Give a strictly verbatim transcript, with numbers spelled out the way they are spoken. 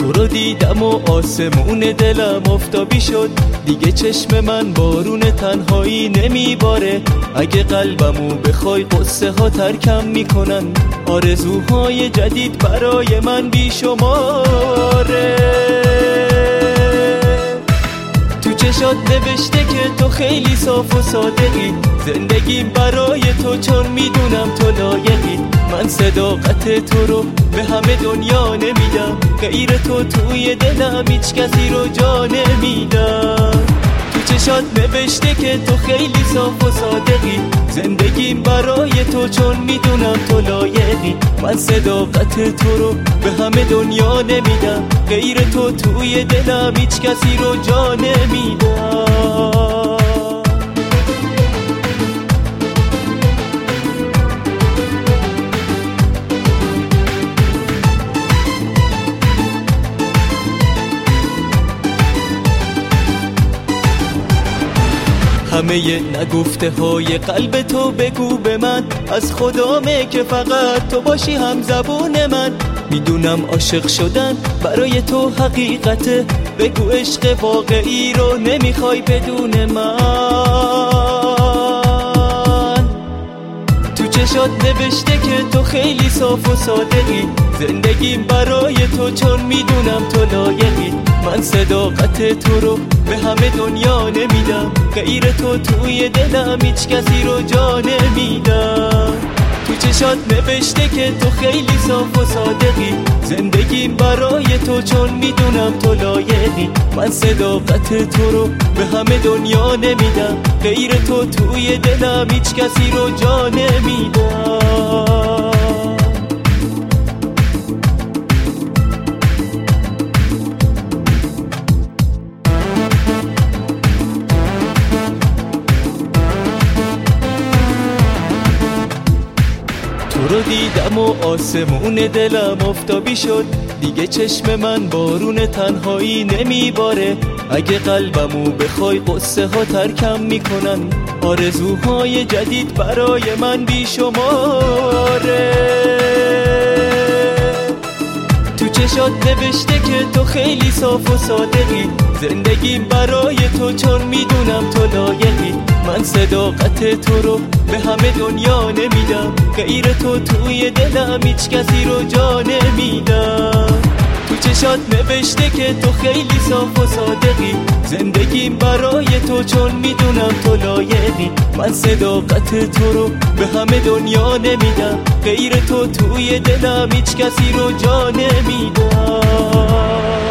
تو رو دیدم و آسمون دلم افتابی شد، دیگه چشم من بارون تنهایی نمیباره. اگه قلبمو بخوای قصه ها ترکم میکنن، آرزوهای جدید برای من بیشماره. تو چشات نوشته که تو خیلی صاف و صادقی، زندگیم برای تو چون میدونم تو لایقی. من صداقت تو رو به همه دنیا نمیدم، غیر تو توی دلم هیچ کسی رو جا نمیدم. تو چشات نوشته که تو خیلی صاف و صادقی، زندگیم برای تو چون میدونم تو لایقی. من صداقت تو رو به همه دنیا نمیدم، غیر تو توی دلم هیچ کسی رو جا نمیدم. همه نگفته های قلب تو بگو به من، از خدامه که فقط تو باشی هم زبون من. میدونم عاشق شدن برای تو حقیقته، بگو عشق واقعی رو نمیخوای بدون من. تو چشات نوشته که تو خیلی صاف و صادقی، زندگیم برای تو چون میدونم تو لایقی. من صداقت تو رو به همه دنیا نمیدم، غیر تو توی دلم هیچ کسی رو جا نمیدم. تو چشات نوشته که تو خیلی صاف و صادقی، زندگیم برای تو چون میدونم تو لایقی. من صداقت تو رو به همه دنیا نمیدم، غیر تو توی دلم هیچ کسی رو جا نمیدم. تو رو دیدم و آسمون دلم افتابی شد، دیگه چشم من بارون تنهایی نمیباره. اگه قلبمو بخوای قصه ها ترکم میکنن، آرزوهای جدید برای من بیشماره. تو چشات نوشته که تو خیلی صاف و صادقی، زندگیم برای تو چون میدونم تو لایقی. من صداقت تو رو به همه دنیا نمیدم، غیر تو توی دلم هیچ کسی رو جا نمیدم. تو چشات نوشته که تو خیلی صاف و صادقی، زندگیم برای تو چون میدونم تو لایقی. من صداقت تو رو به همه دنیا نمیدم، غیر تو توی دلم هیچ کسی رو جا نمیدم.